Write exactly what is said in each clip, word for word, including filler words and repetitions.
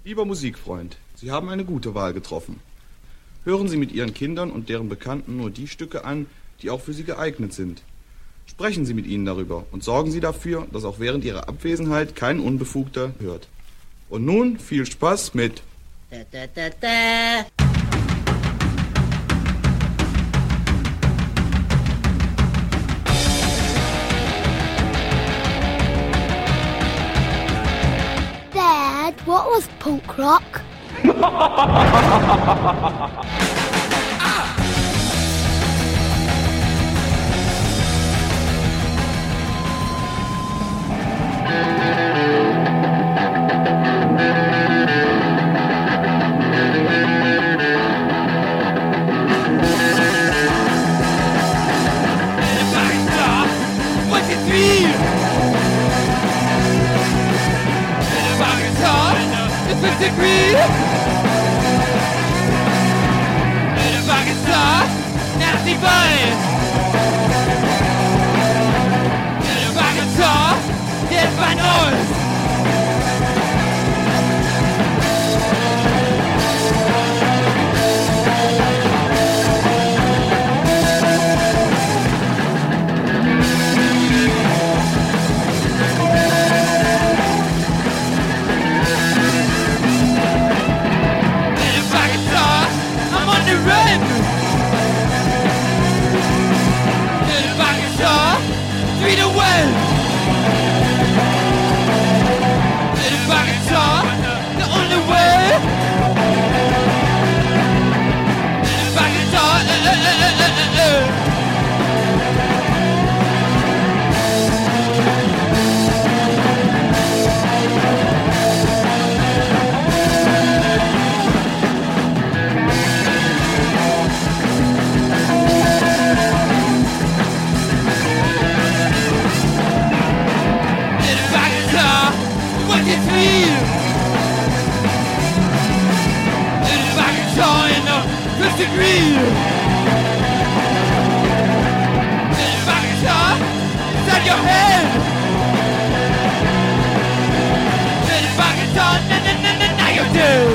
Lieber Musikfreund, Sie haben eine gute Wahl getroffen. Hören Sie mit Ihren Kindern und deren Bekannten nur die Stücke an, die auch für sie geeignet sind. Sprechen Sie mit ihnen darüber und sorgen Sie dafür, dass auch während Ihrer Abwesenheit kein Unbefugter hört. Und nun viel Spaß mit Da, da, da, da. Dad, what was punk rock? Disagree. Mit dem Pakistan, Nazi Bein. Mit dem Pakistan, der ist bei uns. Street away! Little Pakistan, the only way! Little Pakistan, uh, uh, uh, uh, uh. What is real? Little Pakistan in the disagree. Little Pakistan, inside your head. Little Pakistan, na na na na na you're dead.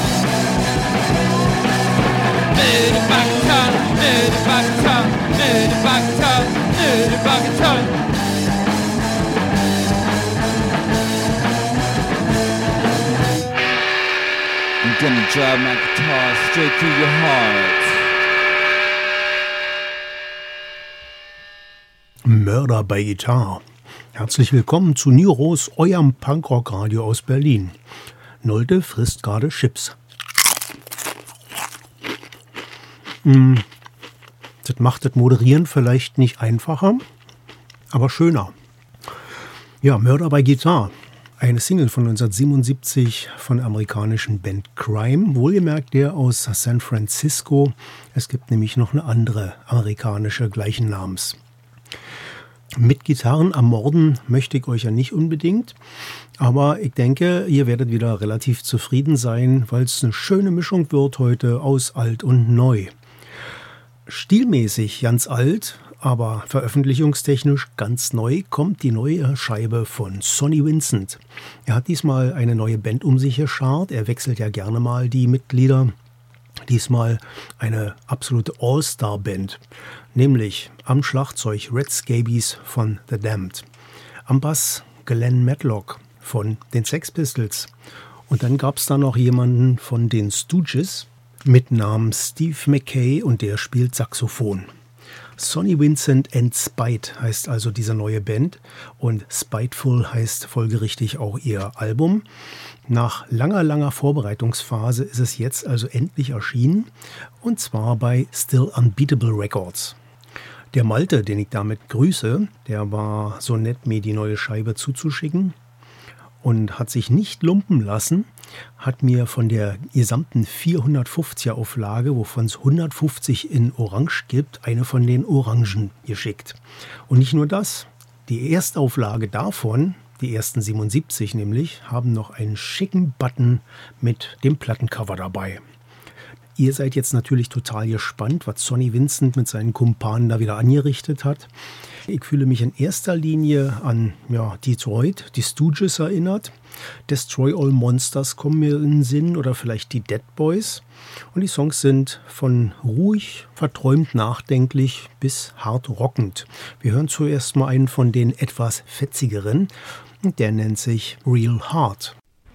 Little Pakistan, little Pakistan, little Pakistan, little Pakistan. I'm gonna drive my guitar straight through your heart. Mörder bei Gitarre. Herzlich willkommen zu Niros, eurem Punkrock-Radio aus Berlin. Nolte frisst gerade Chips. Hm, das macht das Moderieren vielleicht nicht einfacher, aber schöner. Ja, Mörder bei Gitarre. Eine Single von neunzehnhundertsiebenundsiebzig von der amerikanischen Band Crime, wohlgemerkt der aus San Francisco. Es gibt nämlich noch eine andere amerikanische gleichen Namens. Mit Gitarren ermorden möchte ich euch ja nicht unbedingt, aber ich denke, ihr werdet wieder relativ zufrieden sein, weil es eine schöne Mischung wird heute aus alt und neu. Stilmäßig ganz alt, aber veröffentlichungstechnisch ganz neu kommt die neue Scheibe von Sonny Vincent. Er hat diesmal eine neue Band um sich geschart. Er wechselt ja gerne mal die Mitglieder. Diesmal eine absolute All-Star-Band, nämlich am Schlagzeug Red Scabies von The Damned, am Bass Glenn Matlock von den Sex Pistols und dann gab es da noch jemanden von den Stooges mit Namen Steve McKay und der spielt Saxophon. Sonny Vincent and Spite heißt also diese neue Band und Spiteful heißt folgerichtig auch ihr Album. Nach langer, langer Vorbereitungsphase ist es jetzt also endlich erschienen und zwar bei Still Unbeatable Records. Der Malte, den ich damit grüße, der war so nett, mir die neue Scheibe zuzuschicken und hat sich nicht lumpen lassen, hat mir von der gesamten vierhundertfünfziger Auflage, wovon es hundertfünfzig in Orange gibt, eine von den Orangen geschickt. Und nicht nur das, die Erstauflage davon, die ersten siebenundsiebzig nämlich, haben noch einen schicken Button mit dem Plattencover dabei. Ihr seid jetzt natürlich total gespannt, was Sonny Vincent mit seinen Kumpanen da wieder angerichtet hat. Ich fühle mich in erster Linie an ja, Detroit, die Stooges erinnert. Destroy All Monsters kommen mir in den Sinn oder vielleicht die Dead Boys. Und die Songs sind von ruhig, verträumt, nachdenklich bis hart rockend. Wir hören zuerst mal einen von den etwas fetzigeren. Und der nennt sich Real Hard.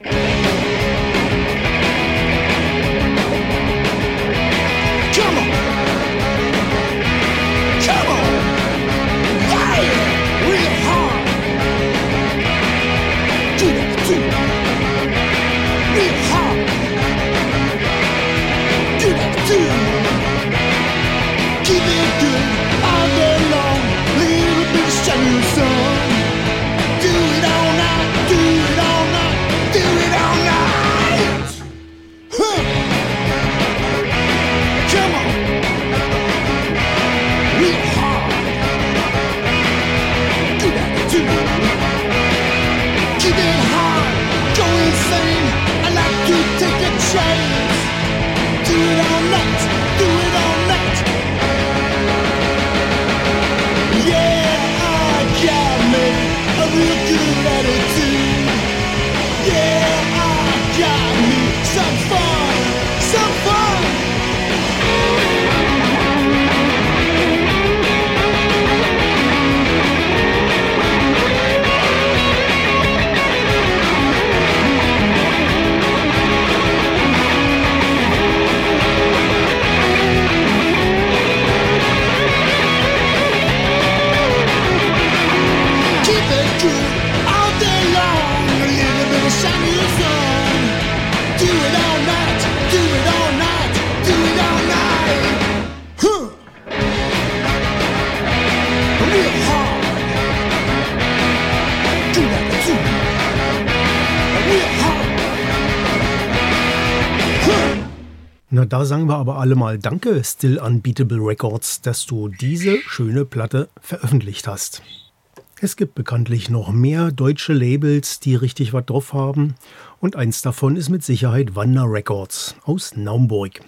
Na, da sagen wir aber alle mal Danke, Still Unbeatable Records, dass du diese schöne Platte veröffentlicht hast. Es gibt bekanntlich noch mehr deutsche Labels, die richtig was drauf haben. Und eins davon ist mit Sicherheit Wanda Records aus Naumburg.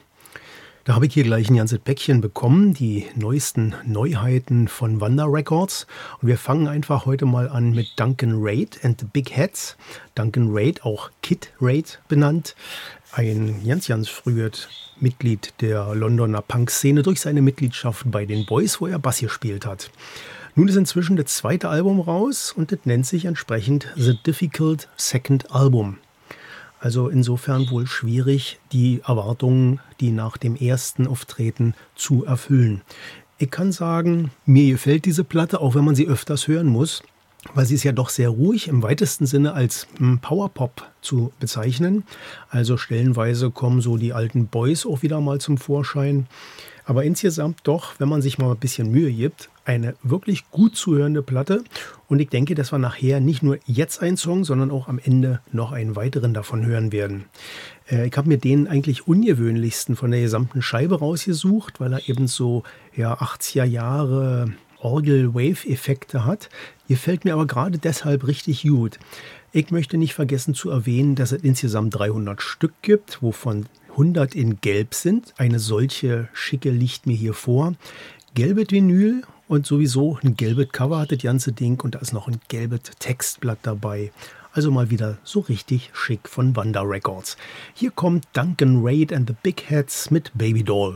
Da habe ich hier gleich ein ganzes Päckchen bekommen, die neuesten Neuheiten von Wanda Records. Und wir fangen einfach heute mal an mit Duncan Reid and the Big Hats. Duncan Reid, auch Kid Reid benannt. Ein ganz, ganz frühes Mitglied der Londoner Punk-Szene durch seine Mitgliedschaft bei den Boys, wo er Bass gespielt hat. Nun ist inzwischen das zweite Album raus und das nennt sich entsprechend The Difficult Second Album. Also insofern wohl schwierig, die Erwartungen, die nach dem ersten Auftreten zu erfüllen. Ich kann sagen, mir gefällt diese Platte, auch wenn man sie öfters hören muss. Weil sie ist ja doch sehr ruhig, im weitesten Sinne als Powerpop zu bezeichnen. Also stellenweise kommen so die alten Boys auch wieder mal zum Vorschein. Aber insgesamt doch, wenn man sich mal ein bisschen Mühe gibt, eine wirklich gut zu hörende Platte. Und ich denke, dass wir nachher nicht nur jetzt einen Song, sondern auch am Ende noch einen weiteren davon hören werden. Äh, ich habe mir den eigentlich ungewöhnlichsten von der gesamten Scheibe rausgesucht, weil er eben so ja, achtziger Jahre Orgel-Wave-Effekte hat. Gefällt mir aber gerade deshalb richtig gut. Ich möchte nicht vergessen zu erwähnen, dass es insgesamt dreihundert Stück gibt, wovon hundert in Gelb sind. Eine solche schicke liegt mir hier vor. Gelbes Vinyl und sowieso ein gelbes Cover hat das ganze Ding und da ist noch ein gelbes Textblatt dabei. Also mal wieder so richtig schick von Wanda Records. Hier kommt Duncan Reid and the Big Hats mit Baby Doll.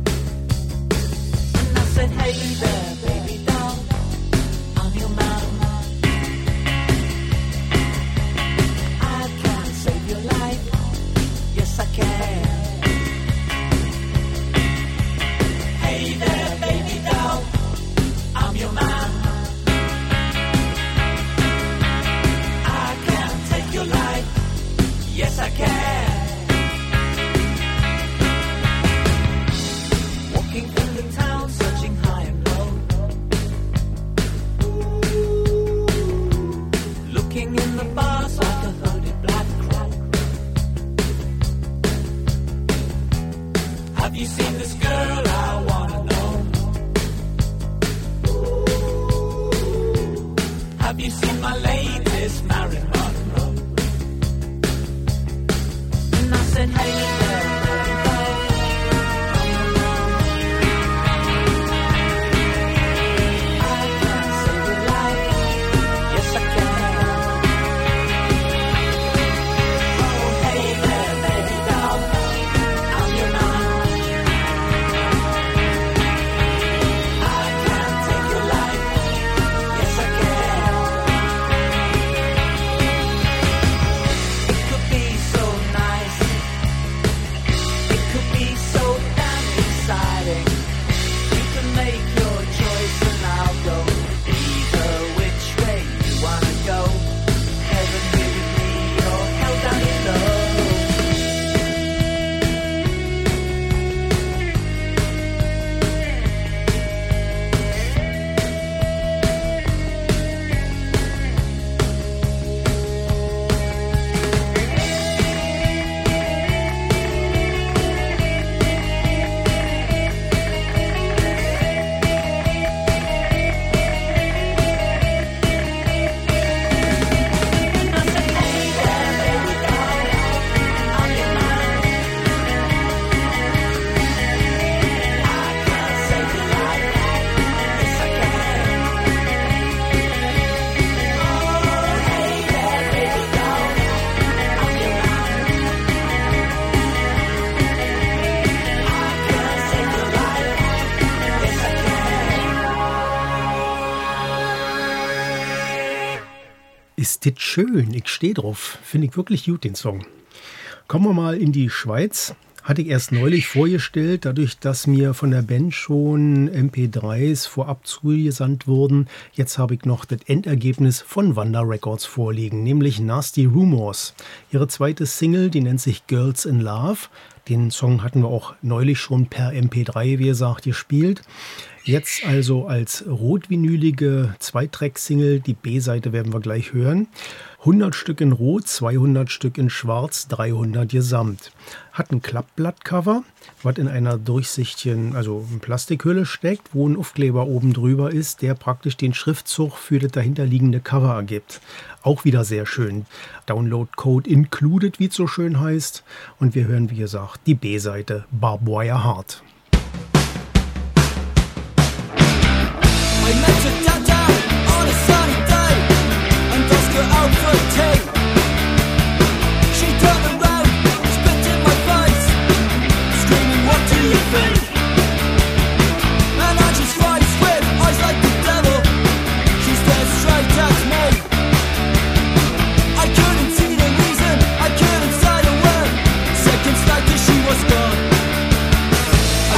Hey there, baby doll, I'm your man. Ist dit schön, ich stehe drauf. Finde ich wirklich gut, den Song. Kommen wir mal in die Schweiz. Hatte ich erst neulich vorgestellt, dadurch, dass mir von der Band schon M P dreis vorab zugesandt wurden. Jetzt habe ich noch das Endergebnis von Wanda Records vorliegen, nämlich Nasty Rumors. Ihre zweite Single, die nennt sich Girls in Love. Den Song hatten wir auch neulich schon per M P drei, wie gesagt, gespielt. Jetzt also als rotvinylige Zweitrack-Single, die B-Seite werden wir gleich hören. hundert Stück in Rot, zweihundert Stück in Schwarz, dreihundert gesamt. Hat ein Klappblattcover, was in einer durchsichtigen, also Plastikhülle steckt, wo ein Aufkleber oben drüber ist, der praktisch den Schriftzug für das dahinterliegende Cover ergibt. Auch wieder sehr schön. Download-Code included, wie es so schön heißt. Und wir hören, wie gesagt, die B-Seite Barbed Wire Heart. I met her downtown on a sunny day and asked her out for tea. She turned around, spit in my face, screaming, "What do you think?" And I just face with eyes like the devil. She stared straight at me. I couldn't see the reason, I couldn't say a word. Seconds later she was gone.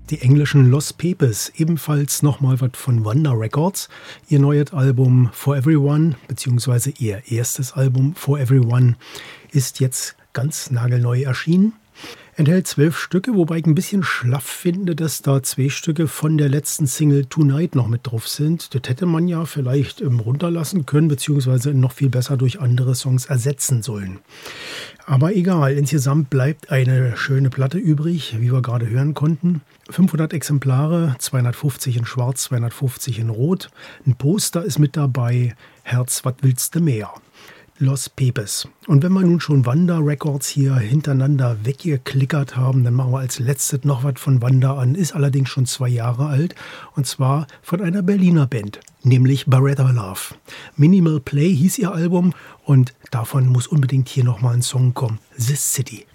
Die englischen Los Pepes, ebenfalls nochmal was von Wonder Records. Ihr neues Album For Everyone, beziehungsweise ihr erstes Album For Everyone, ist jetzt ganz nagelneu erschienen. Enthält zwölf Stücke, wobei ich ein bisschen schlaff finde, dass da zwei Stücke von der letzten Single Tonight noch mit drauf sind. Das hätte man ja vielleicht ähm, runterlassen können, beziehungsweise noch viel besser durch andere Songs ersetzen sollen. Aber egal, insgesamt bleibt eine schöne Platte übrig, wie wir gerade hören konnten. fünfhundert Exemplare, zweihundertfünfzig in Schwarz, zweihundertfünfzig in Rot. Ein Poster ist mit dabei, Herz, was willst du mehr? Los Pepes. Und wenn wir nun schon Wanda Records hier hintereinander weggeklickert haben, dann machen wir als letztes noch was von Wanda an. Ist allerdings schon zwei Jahre alt und zwar von einer Berliner Band, nämlich Beretta Love. Minimal Play hieß ihr Album und davon muss unbedingt hier nochmal ein Song kommen. This City.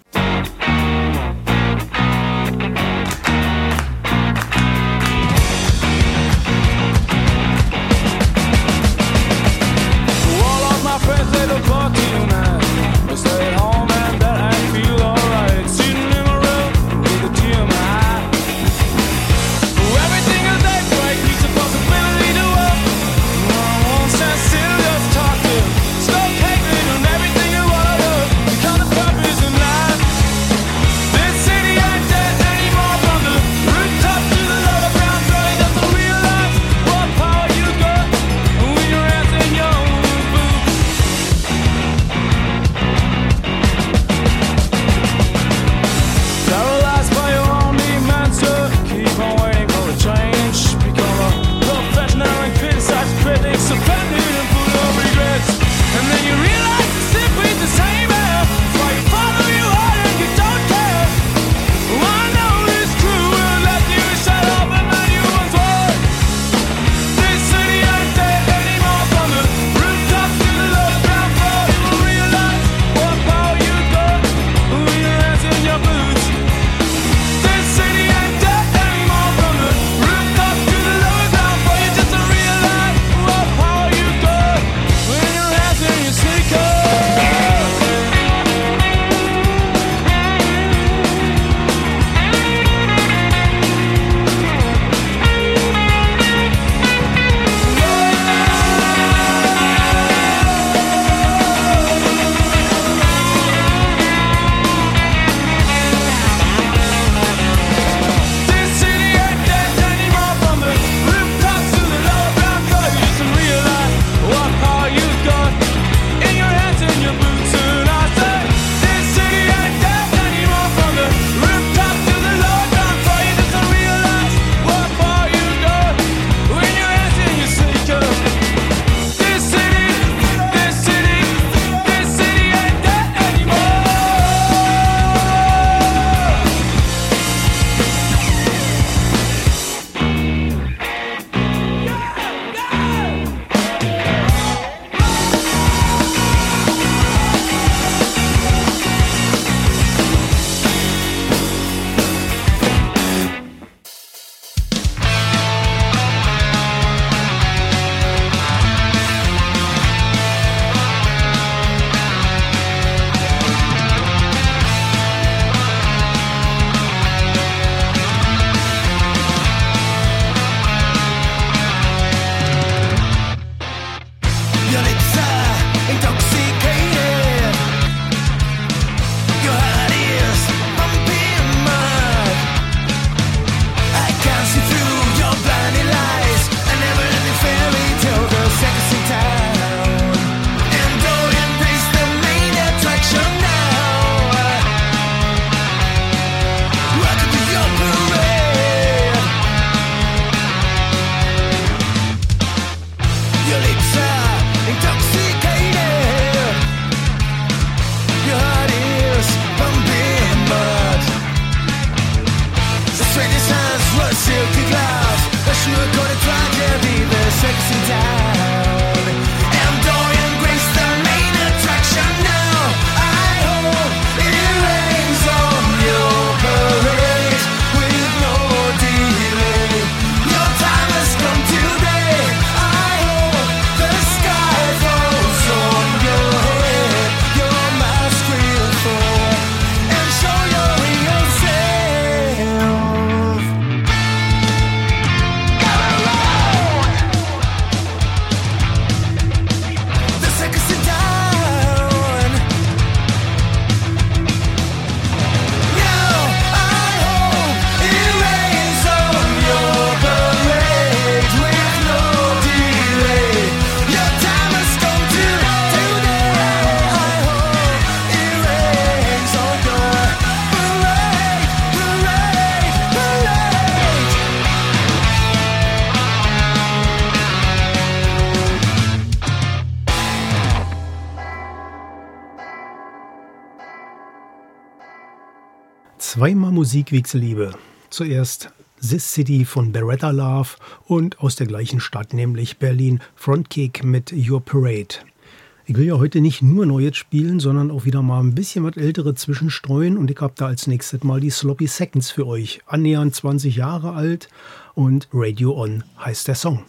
Intoxicated Zweimal Musik, wie ich sie liebe. Zuerst This City von Beretta Love und aus der gleichen Stadt, nämlich Berlin, Frontkick mit Your Parade. Ich will ja heute nicht nur Neues spielen, sondern auch wieder mal ein bisschen was Ältere zwischenstreuen und ich habe da als nächstes mal die Sloppy Seconds für euch. Annähernd zwanzig Jahre alt und Radio On heißt der Song.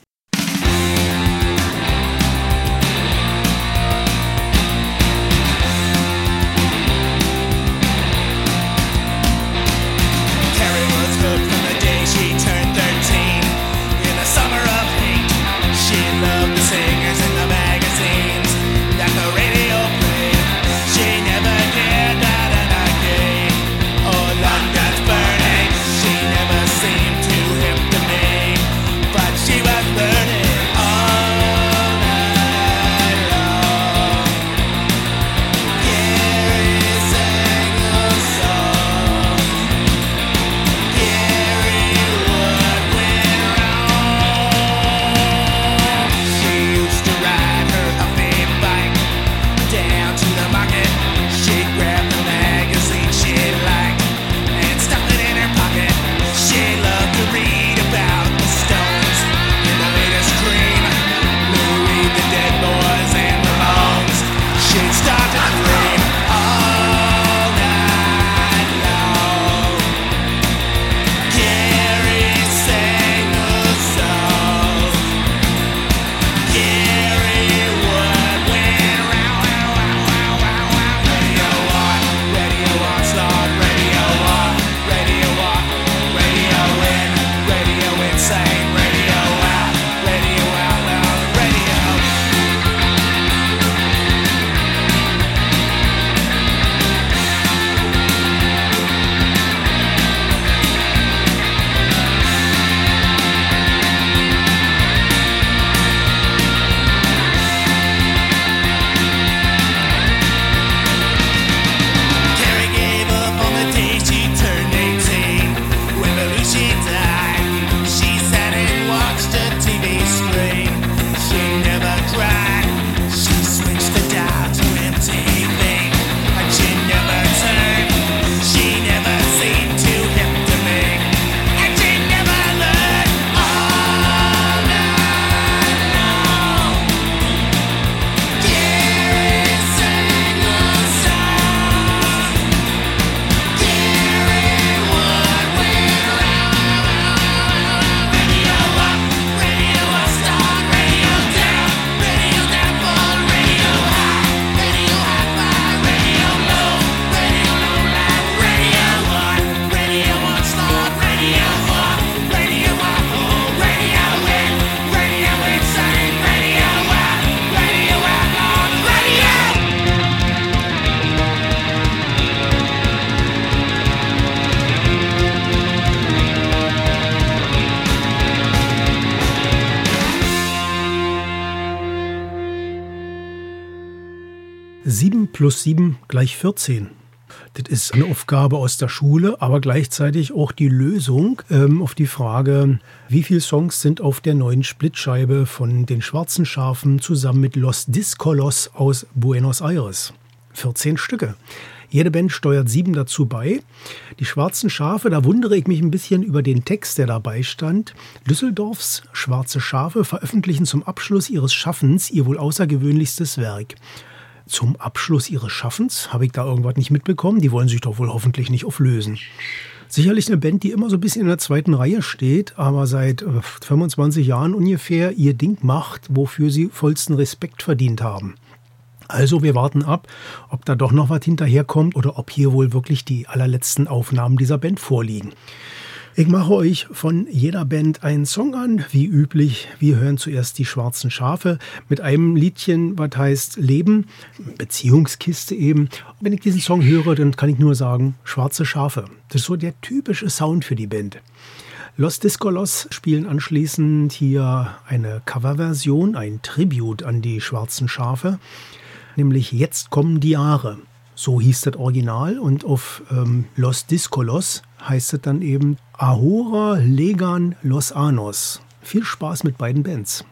sieben plus sieben gleich vierzehn. Das ist eine Aufgabe aus der Schule, aber gleichzeitig auch die Lösung ähm, auf die Frage, wie viele Songs sind auf der neuen Splitscheibe von den Schwarzen Schafen zusammen mit Los Discolos aus Buenos Aires. vierzehn Stücke. Jede Band steuert sieben dazu bei. Die Schwarzen Schafe, da wundere ich mich ein bisschen über den Text, der dabei stand. Düsseldorfs Schwarze Schafe veröffentlichen zum Abschluss ihres Schaffens ihr wohl außergewöhnlichstes Werk. Zum Abschluss ihres Schaffens? Habe ich da irgendwas nicht mitbekommen? Die wollen sich doch wohl hoffentlich nicht auflösen. Sicherlich eine Band, die immer so ein bisschen in der zweiten Reihe steht, aber seit fünfundzwanzig Jahren ungefähr ihr Ding macht, wofür sie vollsten Respekt verdient haben. Also wir warten ab, ob da doch noch was hinterherkommt oder ob hier wohl wirklich die allerletzten Aufnahmen dieser Band vorliegen. Ich mache euch von jeder Band einen Song an, wie üblich. Wir hören zuerst die Schwarzen Schafe mit einem Liedchen, was heißt Leben, Beziehungskiste eben. Wenn ich diesen Song höre, dann kann ich nur sagen, Schwarze Schafe. Das ist so der typische Sound für die Band. Los Discolos spielen anschließend hier eine Coverversion, ein Tribute an die Schwarzen Schafe, nämlich Jetzt kommen die Jahre. So hieß das Original und auf ähm, Los Discolos heißt es dann eben Ahora Legan Los Anos. Viel Spaß mit beiden Bands.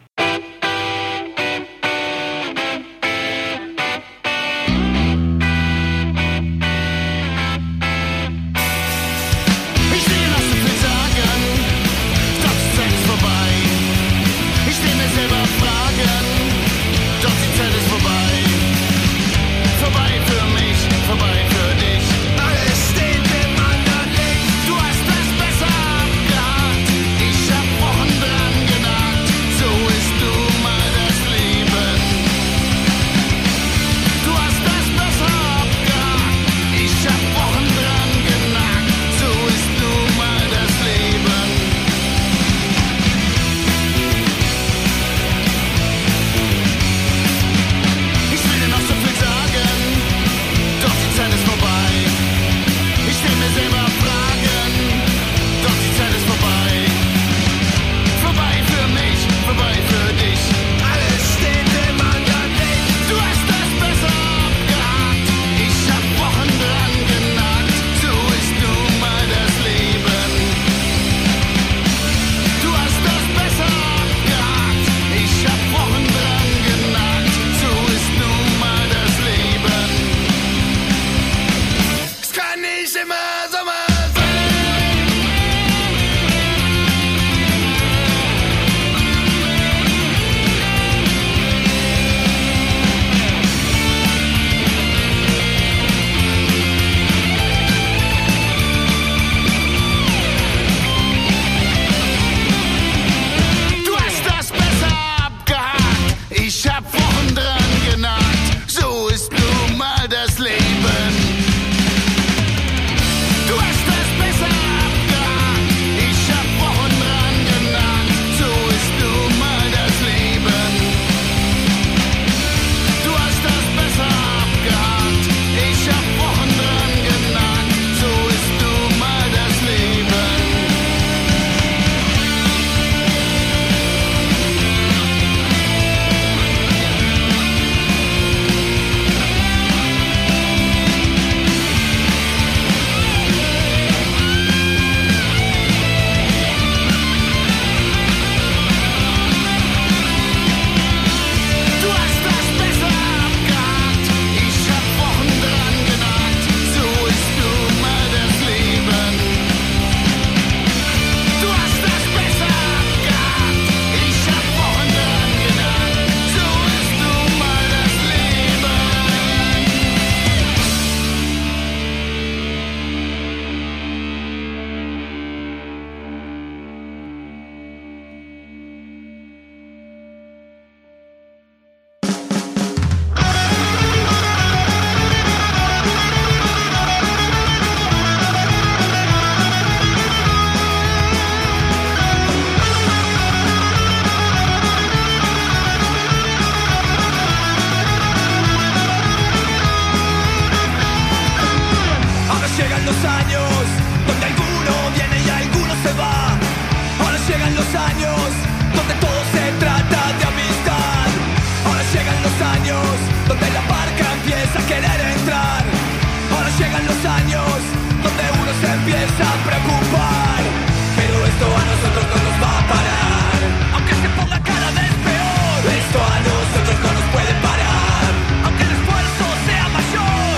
donde la barca empieza a querer entrar. Ahora llegan los años donde uno se empieza a preocupar, pero esto a nosotros no nos va a parar, aunque se ponga cada vez peor. Esto a nosotros no nos puede parar, aunque el esfuerzo sea mayor.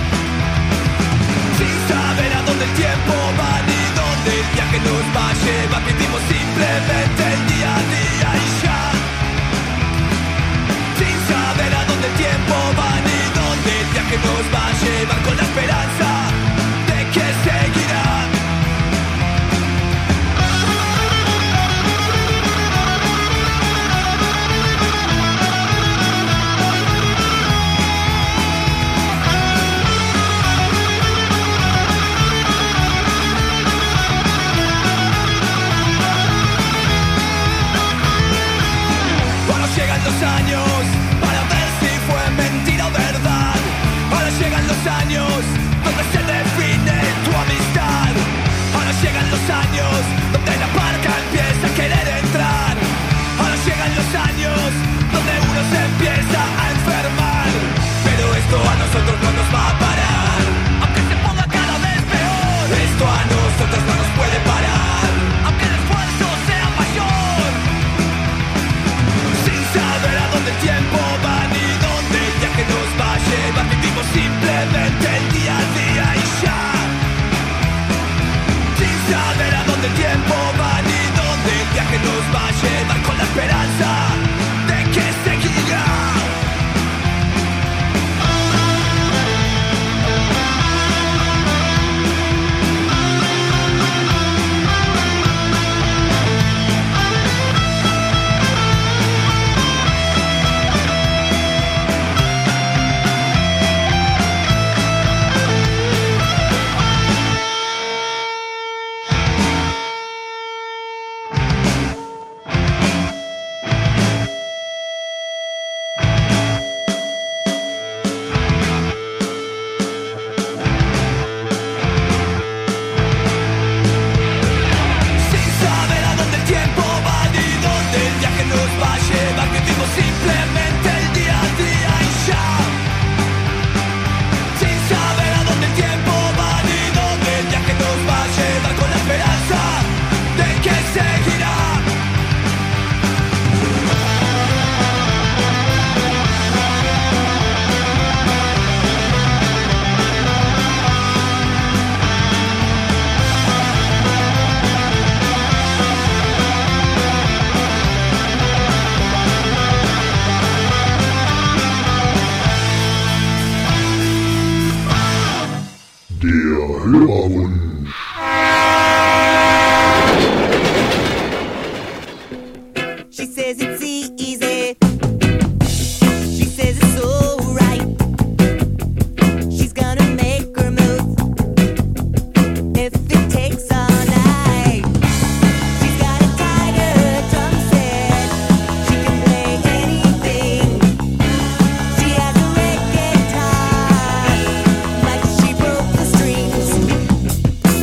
Sin saber a dónde el tiempo va ni dónde el viaje nos va a llevar, vivimos simplemente el día a día y ya. Sin saber a dónde el tiempo va ni dónde el viaje nos va a llevar, con la esperanza de que seguirá. Llegan los años para ver si fue mentira o verdad. Ahora llegan los años donde se define tu amistad. Ahora llegan los años donde la barca empieza a querer entrar. Ahora llegan los años donde uno se empieza a enfermar, pero esto a nosotros no nos va a parar, aunque se ponga cada vez peor. Esto a nosotros no nos puede parar, aunque el esfuerzo sea mayor. Sin saber a dónde el tiempo va ni dónde el viaje nos va a llevar, vivimos simplemente el día a día y ya. Sin saber a dónde el tiempo va ni dónde el viaje nos va a llevar, con la esperanza de que seguirá. Hörerwunsch. She says it's easy. She says it's so right. She's gonna make her move if it takes all night. She's got a tiger drum set. She can play anything. She has a red guitar, like she broke the strings.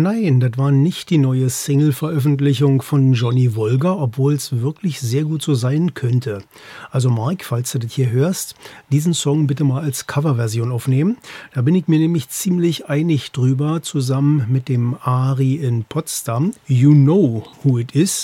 Nein, das war nicht die neue Single-Veröffentlichung von Johnny Wolger, obwohl es wirklich sehr gut so sein könnte. Also Mark, falls du das hier hörst, diesen Song bitte mal als Coverversion aufnehmen. Da bin ich mir nämlich ziemlich einig drüber, zusammen mit dem Ari in Potsdam. You know who it is,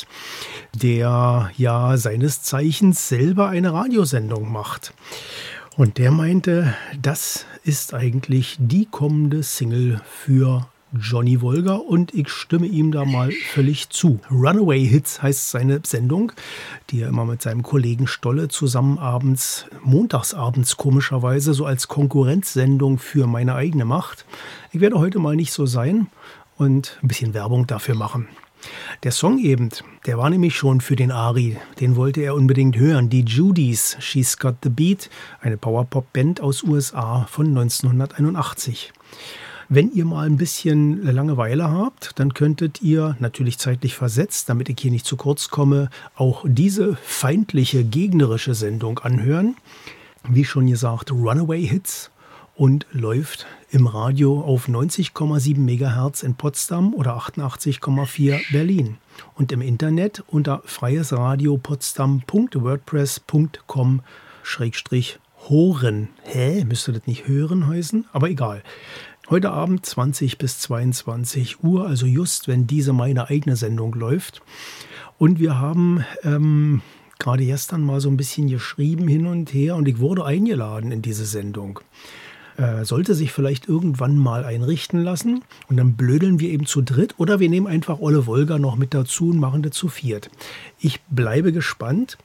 der ja seines Zeichens selber eine Radiosendung macht. Und der meinte, das ist eigentlich die kommende Single für Johnny Wolger und ich stimme ihm da mal völlig zu. Runaway Hits heißt seine Sendung, die er immer mit seinem Kollegen Stolle zusammen abends, montagsabends komischerweise, so als Konkurrenzsendung für meine eigene macht. Ich werde heute mal nicht so sein und ein bisschen Werbung dafür machen. Der Song eben, der war nämlich schon für den Ari, den wollte er unbedingt hören. Die Judys, She's Got the Beat, eine Powerpop-Band aus U S A von neunzehnhunderteinundachtzig. Wenn ihr mal ein bisschen Langeweile habt, dann könntet ihr, natürlich zeitlich versetzt, damit ich hier nicht zu kurz komme, auch diese feindliche, gegnerische Sendung anhören. Wie schon gesagt, Runaway Hits und läuft im Radio auf neunzig Komma sieben Megahertz in Potsdam oder achtundachtzig Komma vier Berlin. Und im Internet unter freiesradiopotsdam punkt wordpress punkt com schrägstrich hören. Hä? Müsste das nicht hören heißen? Aber egal. Heute Abend zwanzig bis zweiundzwanzig Uhr, also just, wenn diese meine eigene Sendung läuft. Und wir haben ähm, gerade gestern mal so ein bisschen geschrieben hin und her und ich wurde eingeladen in diese Sendung. Äh, sollte sich vielleicht irgendwann mal einrichten lassen und dann blödeln wir eben zu dritt oder wir nehmen einfach Olle Wolger noch mit dazu und machen das zu viert. Ich bleibe gespannt.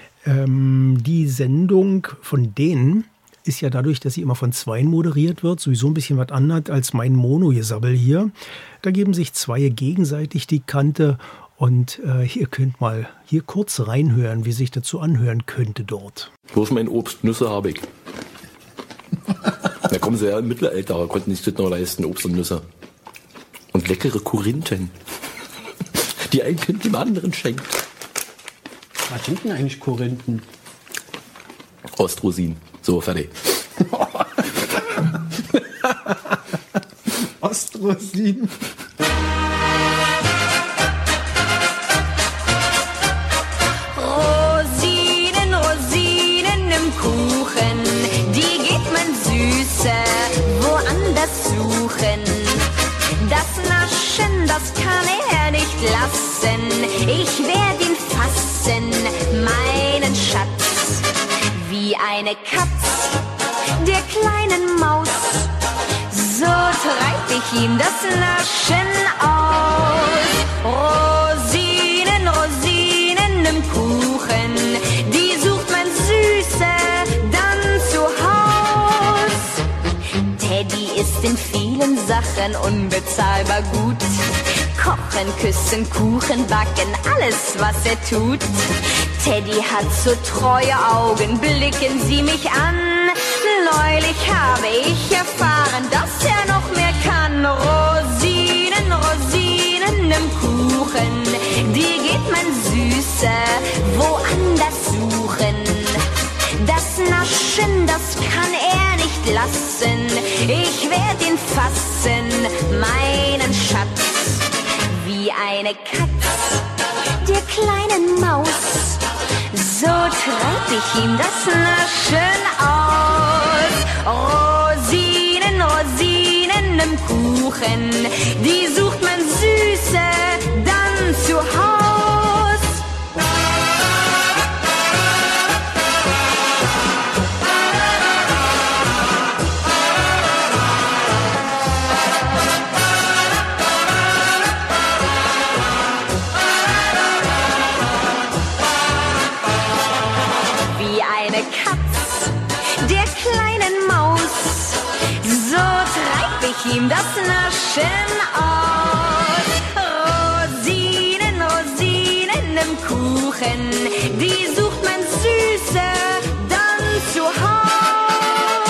Ähm, die Sendung von denen ist ja dadurch, dass sie immer von Zweien moderiert wird, sowieso ein bisschen was anderes als mein Mono-Gesabbel hier. Da geben sich Zweie gegenseitig die Kante und äh, ihr könnt mal hier kurz reinhören, wie sich dazu anhören könnte dort. Bloß mein Obst, Nüsse habe ich. Da kommen sie ja im Mittelalter, konnten sich das noch leisten, Obst und Nüsse. Und leckere Korinthen, die ein Kind dem anderen schenkt. Was sind denn eigentlich Korinthen? Ostrosinen. So, fertig. Ostrosinen. Rosinen, Rosinen im Kuchen, die geht man süße woanders suchen. Das Naschen, das kann er nicht lassen, ich werd ihn fassen, meinen Schatz. Wie eine Katz, der kleinen Maus, so treib ich ihm das Naschen aus. Rosinen, Rosinen im Kuchen, die sucht man süße dann zu Haus. Teddy ist in vielen Sachen unbezahlbar gut. Kochen, küssen, Kuchen backen, alles was er tut. Teddy hat so treue Augen, blicken Sie mich an. Neulich habe ich erfahren, dass er noch mehr kann. Rosinen, Rosinen im Kuchen, die geht man süße woanders suchen. Das Naschen, das kann er nicht lassen, ich werd ihn fassen, meinen Schatz. Wie eine Katz, der kleinen Maus, so treib ich ihm das Naschen aus. Rosinen, Rosinen im Kuchen, die sucht man süße dann zu Haus. Ihm das Naschen aus. Rosinen, Rosinen im Kuchen, die sucht man süße dann zu Haus.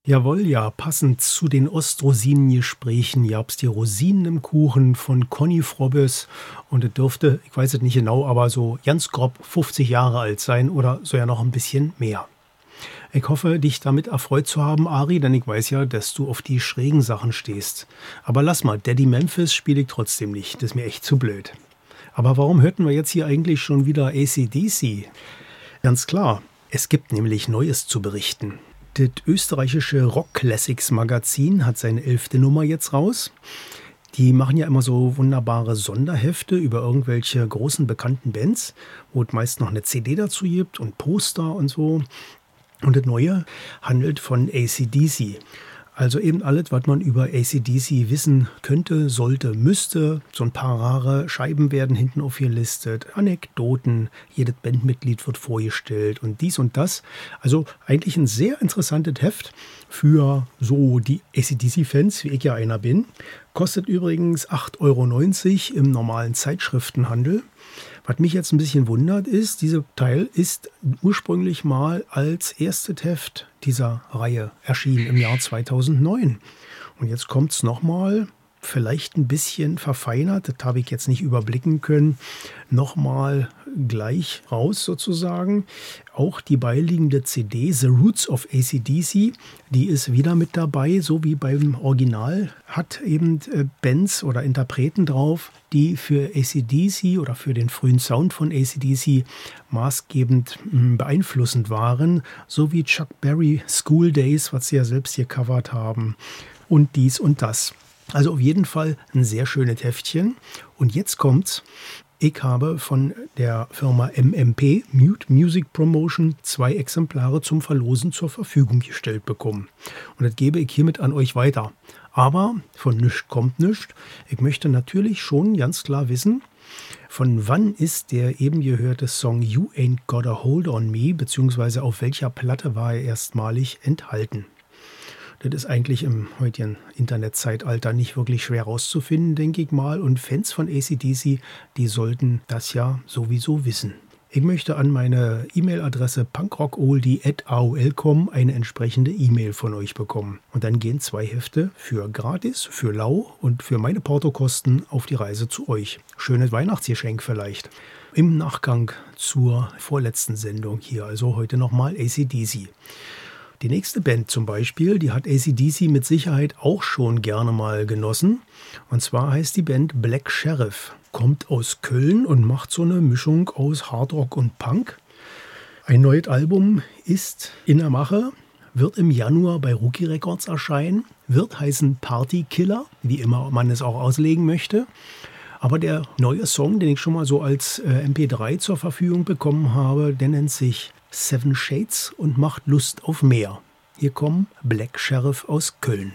Jawohl, ja, passend zu den Ostrosinen-Gesprächen gab es die Rosinen im Kuchen von Conny Frobbes und es dürfte, ich weiß es nicht genau, aber so ganz grob fünfzig Jahre alt sein oder so ja noch ein bisschen mehr. Ich hoffe, dich damit erfreut zu haben, Ari, denn ich weiß ja, dass du auf die schrägen Sachen stehst. Aber lass mal, Daddy Memphis spiele ich trotzdem nicht, das ist mir echt zu blöd. Aber warum hörten wir jetzt hier eigentlich schon wieder A C D C? Ganz klar, es gibt nämlich Neues zu berichten. Das österreichische Rock Classics Magazin hat seine elfte Nummer jetzt raus. Die machen ja immer so wunderbare Sonderhefte über irgendwelche großen bekannten Bands, wo es meist noch eine C D dazu gibt und Poster und so. Und das Neue handelt von A C D C. Also eben alles, was man über A C D C wissen könnte, sollte, müsste. So ein paar rare Scheiben werden hinten aufgelistet, Anekdoten, jedes Bandmitglied wird vorgestellt und dies und das. Also eigentlich ein sehr interessantes Heft für so die A C D C-Fans, wie ich ja einer bin. Kostet übrigens acht Euro neunzig im normalen Zeitschriftenhandel. Was mich jetzt ein bisschen wundert ist, dieser Teil ist ursprünglich mal als erstes Heft dieser Reihe erschienen im Jahr zweitausendneun. Und jetzt kommt es nochmal, vielleicht ein bisschen verfeinert, das habe ich jetzt nicht überblicken können, nochmal gleich raus sozusagen. Auch die beiliegende C D The Roots of A C D C, die ist wieder mit dabei, so wie beim Original, hat eben äh, Bands oder Interpreten drauf, die für A C D C oder für den frühen Sound von A C D C maßgebend mh, beeinflussend waren, so wie Chuck Berry School Days, was sie ja selbst gecovert haben und dies und das. Also auf jeden Fall ein sehr schönes Heftchen. Und jetzt kommt's. Ich habe von der Firma M M P, Mute Music Promotion, zwei Exemplare zum Verlosen zur Verfügung gestellt bekommen. Und das gebe ich hiermit an euch weiter. Aber von nichts kommt nichts. Ich möchte natürlich schon ganz klar wissen, von wann ist der eben gehörte Song You Ain't Got a Hold on Me, beziehungsweise auf welcher Platte war er erstmalig enthalten. Das ist eigentlich im heutigen Internetzeitalter nicht wirklich schwer rauszufinden, denke ich mal. Und Fans von A C D C, die sollten das ja sowieso wissen. Ich möchte an meine E-Mail-Adresse punkrockoldie at a o l punkt com eine entsprechende E-Mail von euch bekommen. Und dann gehen zwei Hefte für gratis, für lau und für meine Portokosten auf die Reise zu euch. Schönes Weihnachtsgeschenk vielleicht. Im Nachgang zur vorletzten Sendung hier, also heute nochmal A C D C. Die nächste Band zum Beispiel, die hat A C D C mit Sicherheit auch schon gerne mal genossen. Und zwar heißt die Band Black Sheriff. Kommt aus Köln und macht so eine Mischung aus Hardrock und Punk. Ein neues Album ist in der Mache, wird im Januar bei Rookie Records erscheinen, wird heißen Party Killer, wie immer man es auch auslegen möchte. Aber der neue Song, den ich schon mal so als äh, M P drei zur Verfügung bekommen habe, der nennt sich Seven Shades und macht Lust auf mehr. Hier kommen Black Sheriff aus Köln.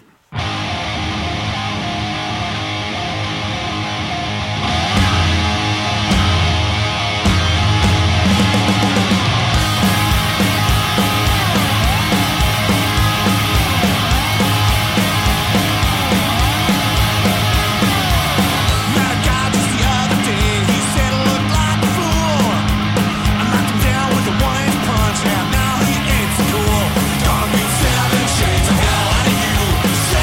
Now he ain't so cool. Gonna be seven shades of hell out of you.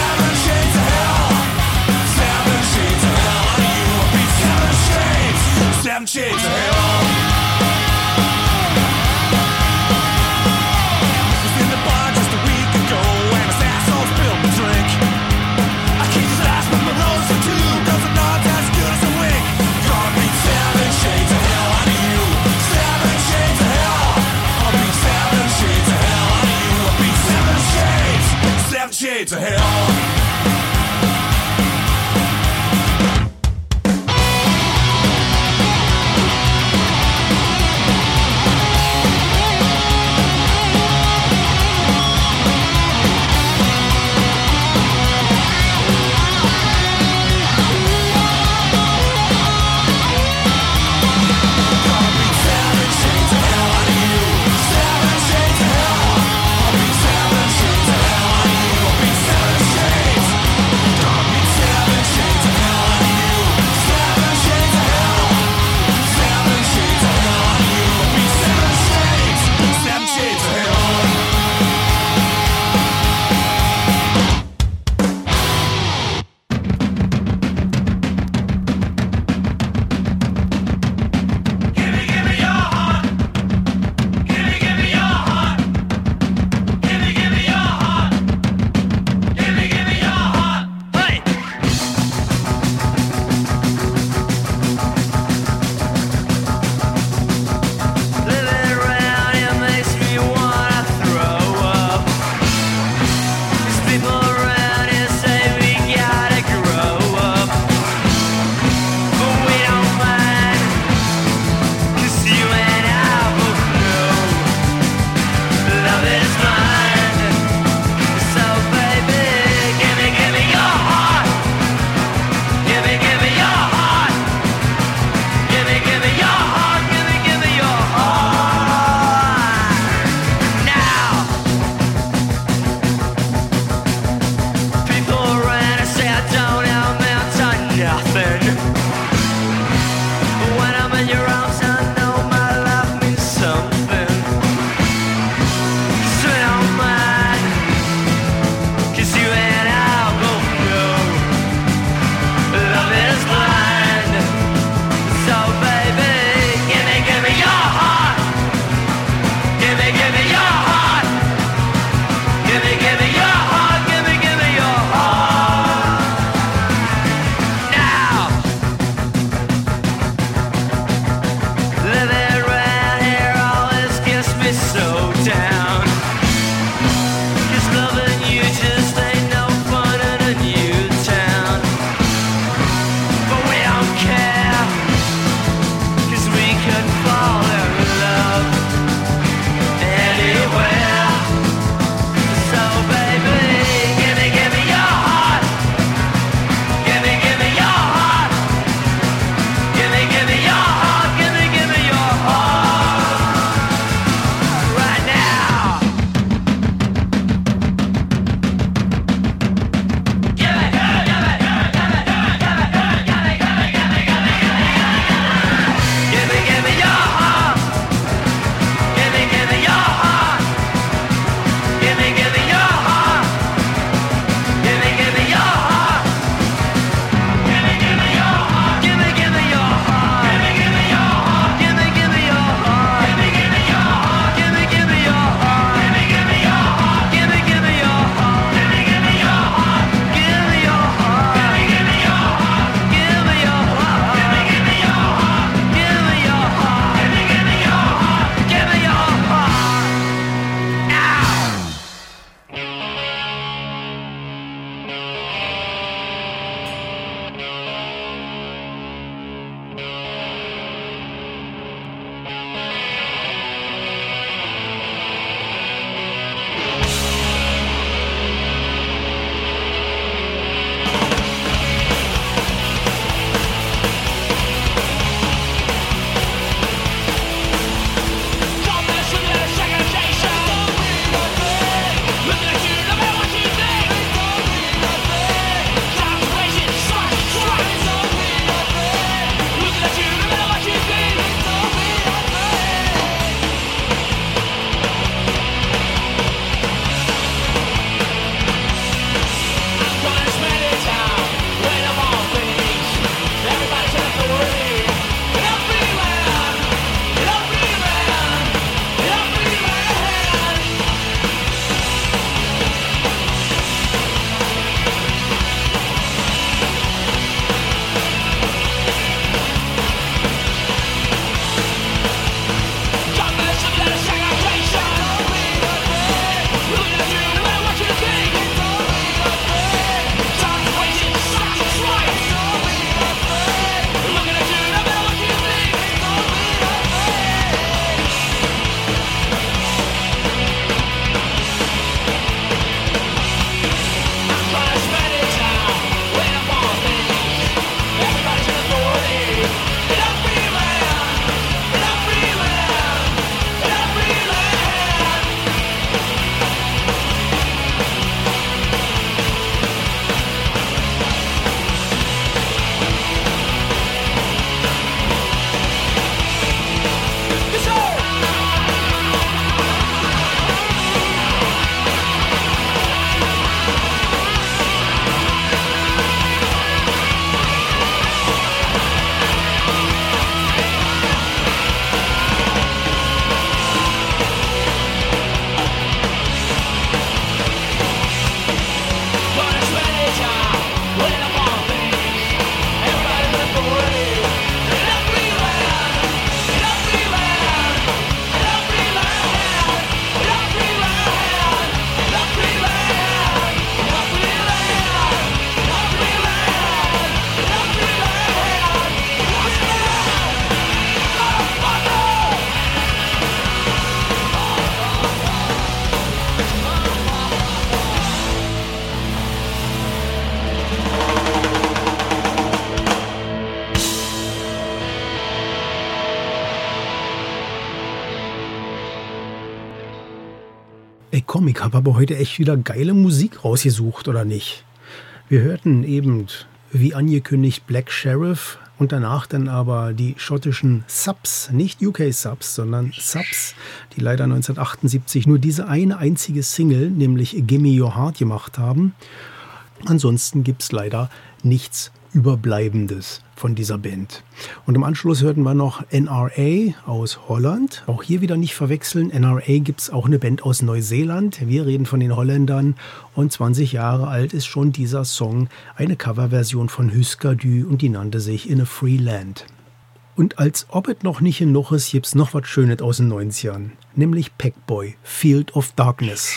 Hey komm, ich habe aber heute echt wieder geile Musik rausgesucht, oder nicht? Wir hörten eben, wie angekündigt, Black Sheriff und danach dann aber die schottischen Subs, nicht U K Subs, sondern Subs, die leider neunzehnhundertachtundsiebzig nur diese eine einzige Single, nämlich Gimme Your Heart, gemacht haben. Ansonsten gibt es leider nichts Überbleibendes von dieser Band. Und im Anschluss hörten wir noch N R A aus Holland. Auch hier wieder nicht verwechseln. N R A gibt es auch eine Band aus Neuseeland. Wir reden von den Holländern. Und zwanzig Jahre alt ist schon dieser Song. Eine Coverversion von Husker Du und die nannte sich In a Free Land. Und als ob es noch nicht genug ist, gibt es noch was Schönes aus den neunzigern. Nämlich Packboy, Field of Darkness.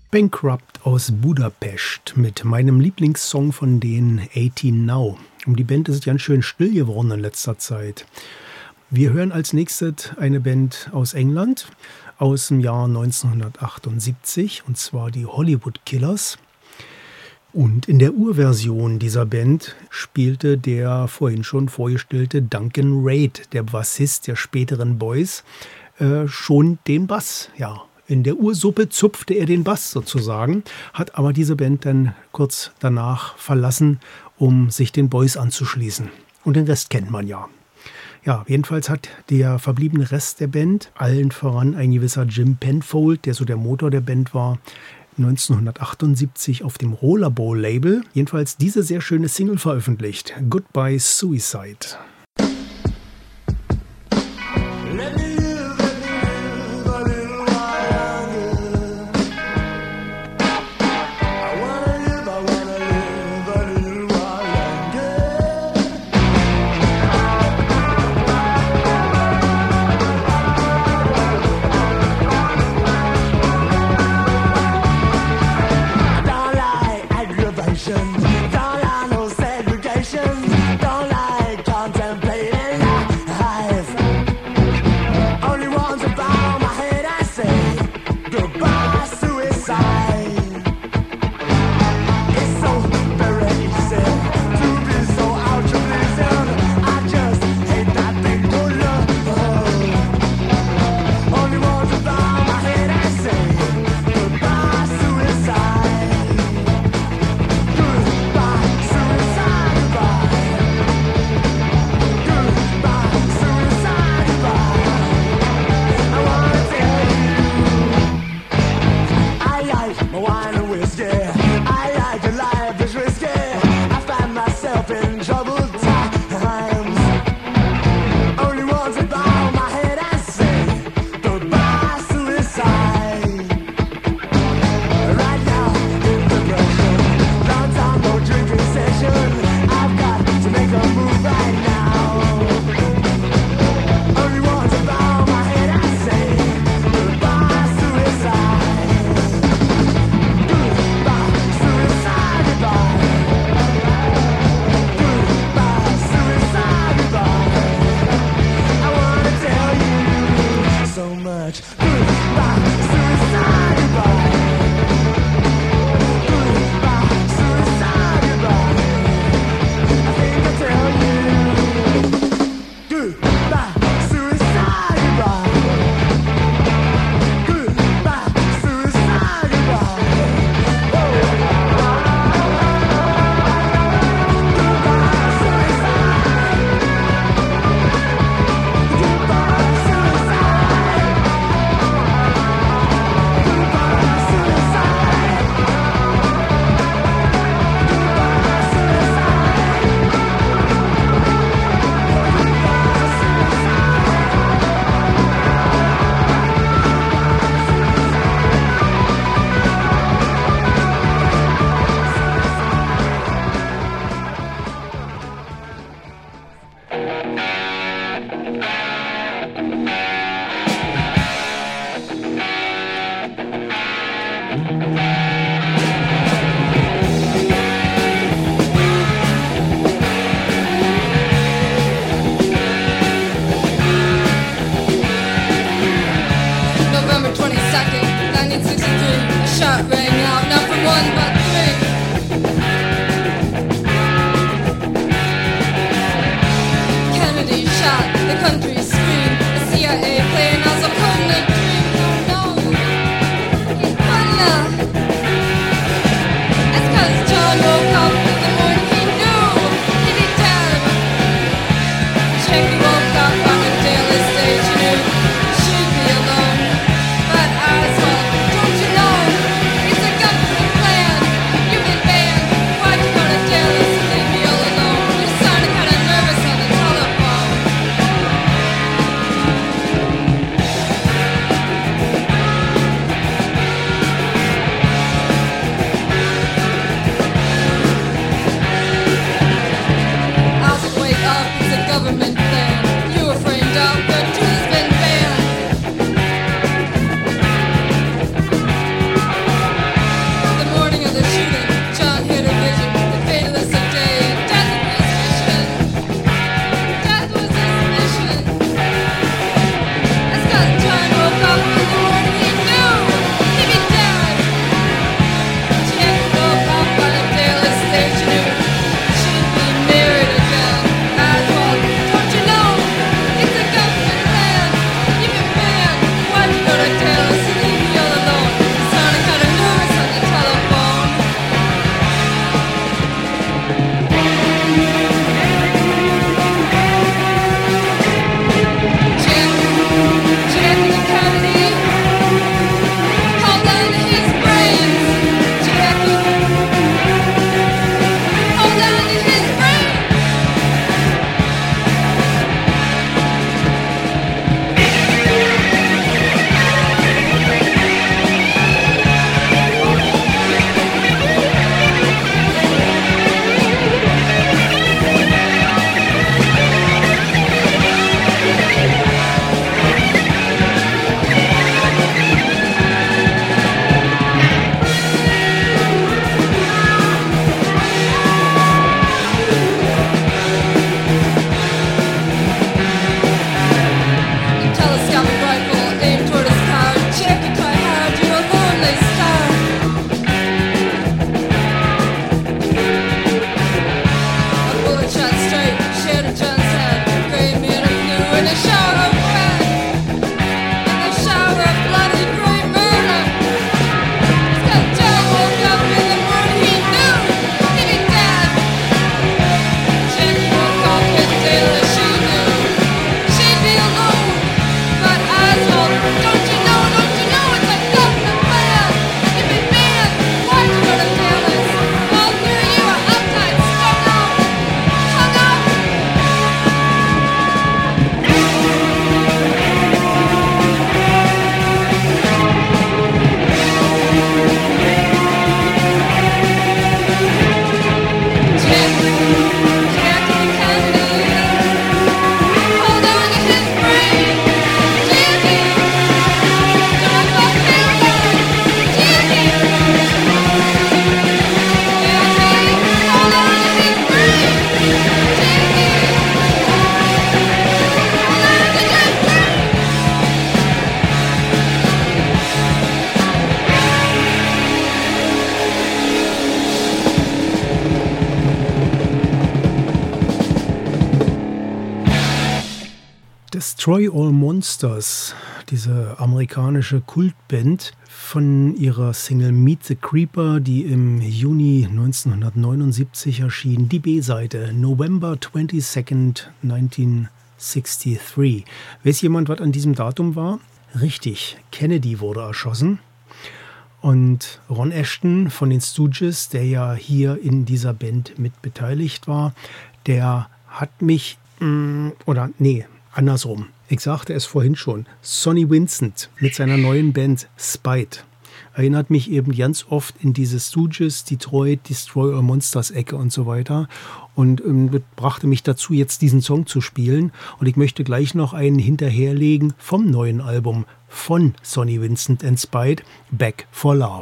Bankrupt aus Budapest mit meinem Lieblingssong von den achtzehn Now. Um die Band ist es ganz schön still geworden in letzter Zeit. Wir hören als nächstes eine Band aus England aus dem Jahr neunzehnhundertachtundsiebzig, und zwar die Hollywood Killers. Und in der Urversion dieser Band spielte der vorhin schon vorgestellte Duncan Reid, der Bassist der späteren Boys, äh, schon den Bass. Ja, in der Ursuppe zupfte er den Bass sozusagen, hat aber diese Band dann kurz danach verlassen, um sich den Boys anzuschließen. Und den Rest kennt man ja. Ja, jedenfalls hat der verbliebene Rest der Band, allen voran ein gewisser Jim Penfold, der so der Motor der Band war, neunzehnhundertachtundsiebzig auf dem Rollerball-Label jedenfalls diese sehr schöne Single veröffentlicht, Goodbye Suicide. Don't like no segregation. Don't like contemplating life. Only want to bow my head and say goodbye suicide. It's so very easy to be so out of listen. I just hate that big good love. Only want to bow my head and say goodbye suicide. Destroy All Monsters, diese amerikanische Kultband, von ihrer Single Meet the Creeper, die im Juni neunzehnhundertneunundsiebzig erschien, die B-Seite November twenty-second, nineteen sixty-three. Weiß jemand, was an diesem Datum war? Richtig, Kennedy wurde erschossen. Und Ron Asheton von den Stooges, der ja hier in dieser Band mit beteiligt war, der hat mich, mh, oder nee, andersrum. Ich sagte es vorhin schon, Sonny Vincent mit seiner neuen Band Spite erinnert mich eben ganz oft in diese Stooges, Detroit, Destroy All Monsters Ecke und so weiter. Und ähm, brachte mich dazu, jetzt diesen Song zu spielen. Und ich möchte gleich noch einen hinterherlegen vom neuen Album von Sonny Vincent and Spite, Back for Love.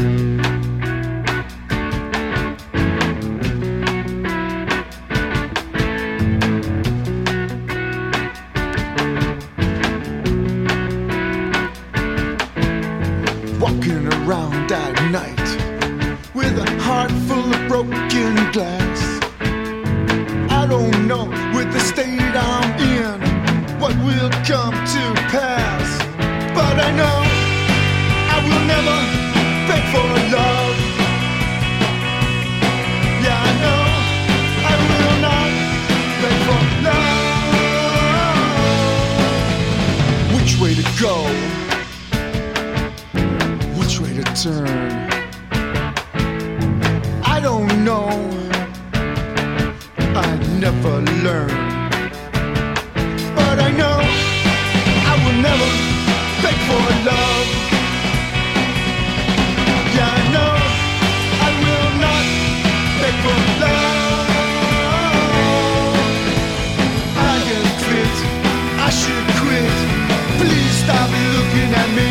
Walking around at night with a heart full of broken glass. I don't know with the state I'm in what will come to pass, but I know I will never beg for love. Yeah, I know I will not beg for love. Which way to go? Which way to turn? I don't know. I never learn. But I know I will never beg for love. Yeah, I know I will not beg for love. I get fit, I should quit. Please stop looking at me.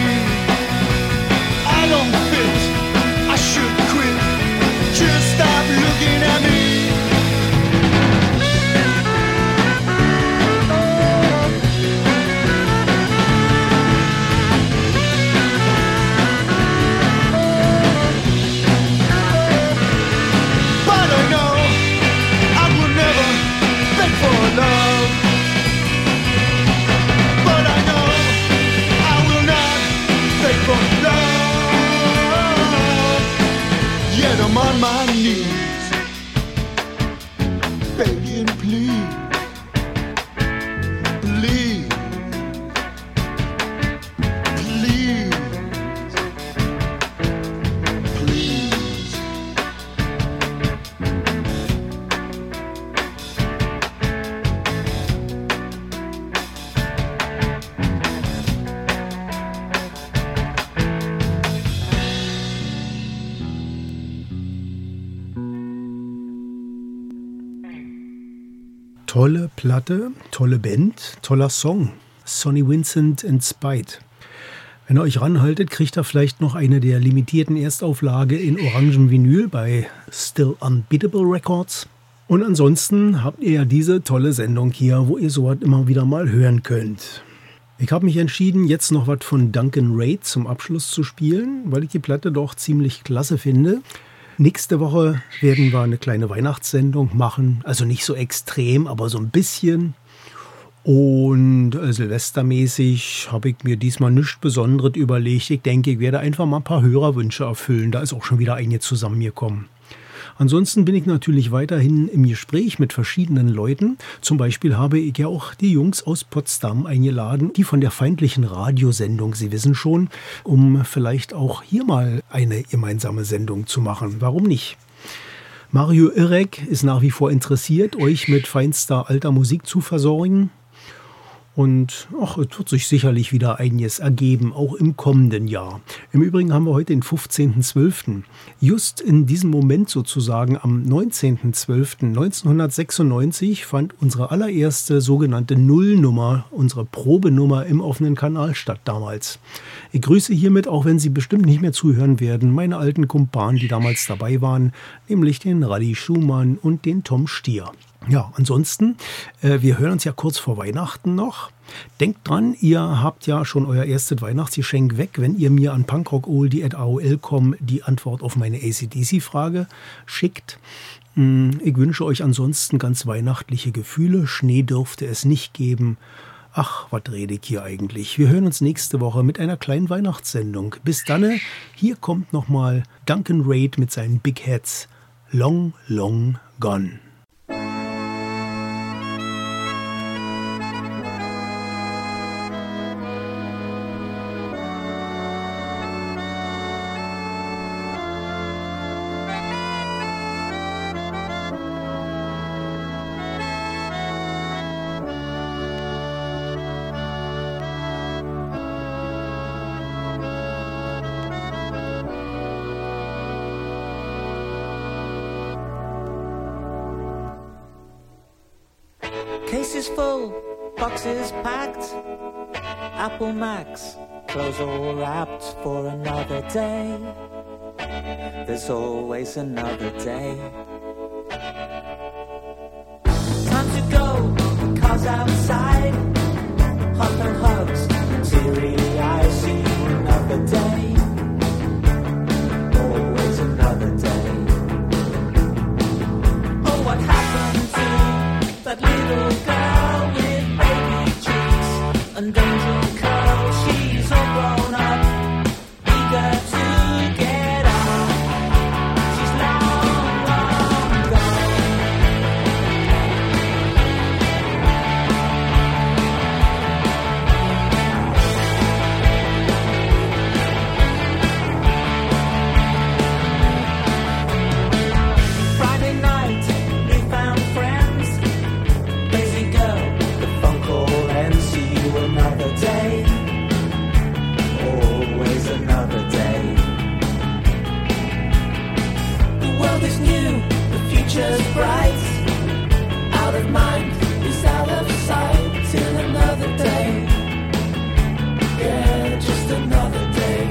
I don't fit, I should quit. Just stop looking at me. But I know I will never beg for love. But I know I will not beg for love. Yet I'm on my knees, begging, please, please, please, please. Tolle Platte, tolle Band, toller Song. Sonny Vincent and Spite. Wenn ihr euch ranhaltet, kriegt ihr vielleicht noch eine der limitierten Erstauflage in orangen Vinyl bei Still Unbeatable Records. Und ansonsten habt ihr ja diese tolle Sendung hier, wo ihr sowas immer wieder mal hören könnt. Ich habe mich entschieden, jetzt noch was von Duncan Reid zum Abschluss zu spielen, weil ich die Platte doch ziemlich klasse finde. Nächste Woche werden wir eine kleine Weihnachtssendung machen. Also nicht so extrem, aber so ein bisschen. Und äh, silvestermäßig habe ich mir diesmal nichts Besonderes überlegt. Ich denke, ich werde einfach mal ein paar Hörerwünsche erfüllen. Da ist auch schon wieder einige zusammengekommen. Ansonsten bin ich natürlich weiterhin im Gespräch mit verschiedenen Leuten. Zum Beispiel habe ich ja auch die Jungs aus Potsdam eingeladen, die von der feindlichen Radiosendung, Sie wissen schon, um vielleicht auch hier mal eine gemeinsame Sendung zu machen. Warum nicht? Mario Irek ist nach wie vor interessiert, euch mit feinster alter Musik zu versorgen. Und ach, es wird sich sicherlich wieder einiges ergeben, auch im kommenden Jahr. Im Übrigen haben wir heute den fünfzehnten zwölften Just in diesem Moment sozusagen am neunzehnten zwölften neunzehnhundertsechsundneunzig fand unsere allererste sogenannte Nullnummer, unsere Probenummer im offenen Kanal statt damals. Ich grüße hiermit, auch wenn Sie bestimmt nicht mehr zuhören werden, meine alten Kumpanen, die damals dabei waren, nämlich den Rally Schumann und den Tom Stier. Ja, ansonsten, äh, wir hören uns ja kurz vor Weihnachten noch. Denkt dran, ihr habt ja schon euer erstes Weihnachtsgeschenk weg, wenn ihr mir an punkrockOldie at A O L punkt com die Antwort auf meine A C D C-Frage schickt. Ich wünsche euch ansonsten ganz weihnachtliche Gefühle. Schnee dürfte es nicht geben. Ach, was rede ich hier eigentlich? Wir hören uns nächste Woche mit einer kleinen Weihnachtssendung. Bis dann, hier kommt nochmal Duncan Reid mit seinen Big Heads. Long, long gone. Cases full, boxes packed, Apple Macs, clothes all wrapped for another day. There's always another day. Time to go, cars outside, hot and hugs, teary eyes, see you another day. Always another day. Oh, what happened to that little girl with baby cheeks and angel curls? She's all grown up, eager to get out. She's long, long gone. Friday night, newfound friends. Lazy girl, the phone call and see you another day. Always another day. The world is new, the future's bright. Out of mind is out of sight. Till another day. Yeah, just another day.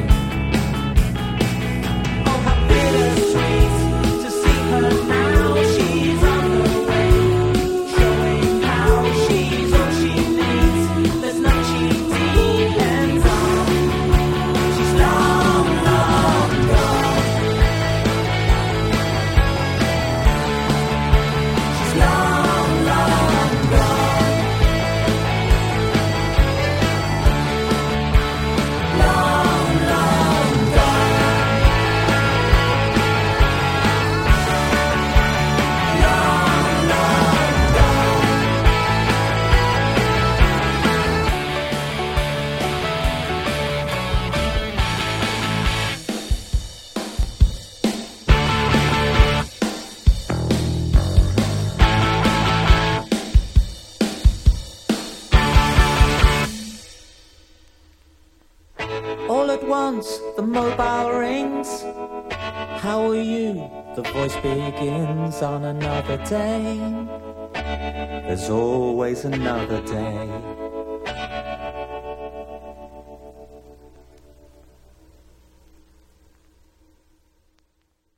Oh, how bittersweet to see her now. She's on her way. Showing how she's all she needs. There's no cheating hands on. She's long, long gone. She's long, long gone. Long, long gone. Long, long gone. All at once, the mobile rings. How are you? The voice begins on another day. There's always another day.